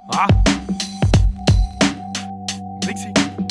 Ah Brixie.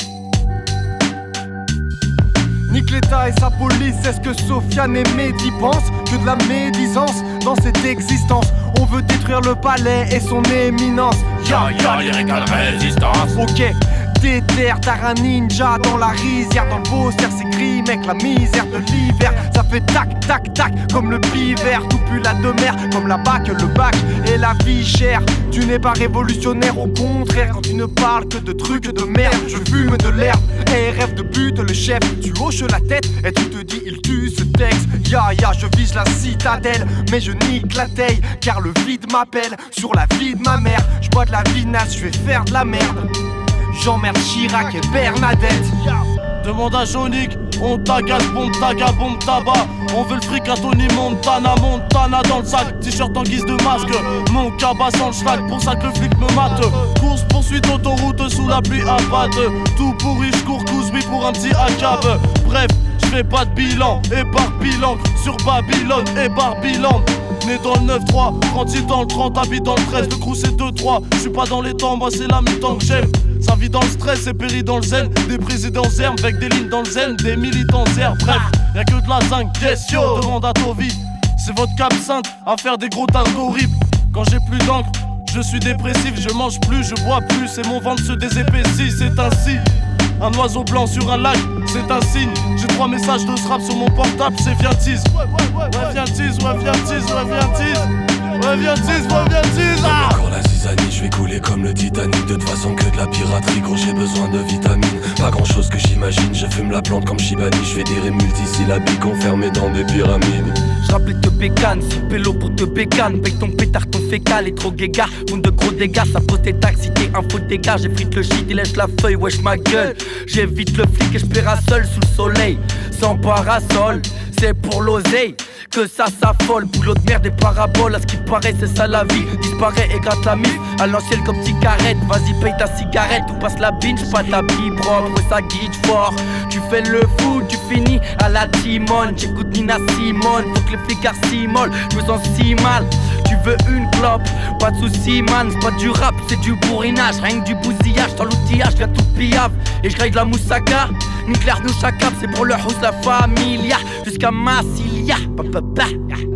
Nique l'État et sa police, est-ce que Sofiane et Mehdi pensent que de la médisance dans cette existence? On veut détruire le palais et son éminence. Ya ya, lyrical résistance. Ok, déterre, t'as un ninja dans la rizière. Dans le Beaucaire c'est gris mec, la misère de l'hiver. Ça fait tac tac tac comme le pivert. Tout pue la demeure comme la bac, le bac et la vie chère. Tu n'es pas révolutionnaire, au contraire. Quand tu ne parles que de trucs de merde. Je fume de l'herbe et rêve de but le chef. Tu hoches la tête et tu te dis il tue ce texte. Ya ya, je vise la citadelle, mais je nique la taille. Car le vide m'appelle sur la vie de ma mère. Je bois de la vinasse, je vais faire de la merde. J'emmerde Chirac et Bernadette. Demande à Jonique, on t'agace, bombe taga, bombe tabac. On veut le fric à Tony Montana, Montana dans le sac, t-shirt en guise de masque. Mon cabas sans le schlag, pour ça que le flic me mate. Course poursuite autoroute sous la pluie à patte. Tout pourri, j'cours Kouzmi pour un petit ACAB. Bref, j'fais pas de bilan, éparpillant sur Babylone et Barbiland. Né dans le 9-3, grandi dans le 30, habite dans le 13, le crew c'est 2-3. J'suis pas dans les temps, moi c'est la mi-temps que j'aime. Sa vie dans le stress et périt dans le zen. Des présidents zermes avec des lignes dans le zen. Des militants zermes, bref, y'a que de la zinc, yes yo. Demande à Tovi, c'est votre absinthe à faire des gros tards horribles. Quand j'ai plus d'encre, je suis dépressif, je mange plus, je bois plus. Et mon ventre se désépaissit, c'est ainsi. Un oiseau blanc sur un lac, c'est un signe. J'ai 3 messages de strap sur mon portable, c'est viens tease. Ouais viens tease, ouais viens tease, ouais viens tease. Ouais viens tease, ouais viens tease. Encore la zizanie, je vais couler comme le Titanic. De toute façon que de la piraterie, gros j'ai besoin de vitamines. Pas grand chose que j'imagine, je fume la plante comme Shibani. Je fais des ré multisyllabiques enfermés dans des pyramides. J'rappelais te bécane, si pélo pour te bécane. Paye ton pétard, ton fécal est trop guéga. Font de gros dégâts, ça pose tes taxes. Si t'es un faux dégât, j'effrite le shit, il lèche la feuille, wesh ma gueule. J'évite le flic et j'paiera seul sous le soleil. Sans parasol, c'est pour l'oseille que ça s'affole. Boulot de merde et paraboles, à ce qui paraît c'est ça la vie. Disparaît et gratte la mif, à l'ancienne comme cigarette. Vas-y paye ta cigarette ou passe la binge. Pas de la bille propre, ça guide fort. Tu fais le fou, tu finis à la Timone. J'écoute Nina Simone, faut que les flics s'imolent. Je me sens si mal. Tu veux une clope, pas de soucis man. C'est pas du rap, c'est du bourrinage. Rien que du bousillage, dans l'outillage, viens tout pillave. Et je de la moussaka, Nucléaire nous chacun, c'est pour le housse la familia. Jusqu'à Massilia,